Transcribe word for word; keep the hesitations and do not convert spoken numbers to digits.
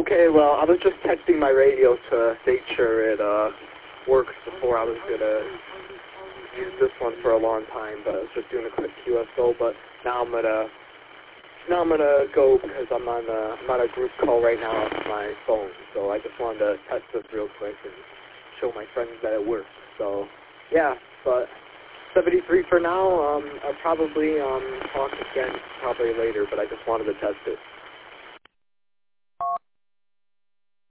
Okay, well, I was just testing my radio to make sure it uh, works before I was going to use this one for a long time, but I was just doing a quick Q S O, but now I'm going to now I'm going to go because I'm on, a, I'm on a group call right now on my phone, so I just wanted to test this real quick and show my friends that it works. So, yeah, but seventy-three for now. Um, I'll probably um, talk again probably later, but I just wanted to test it.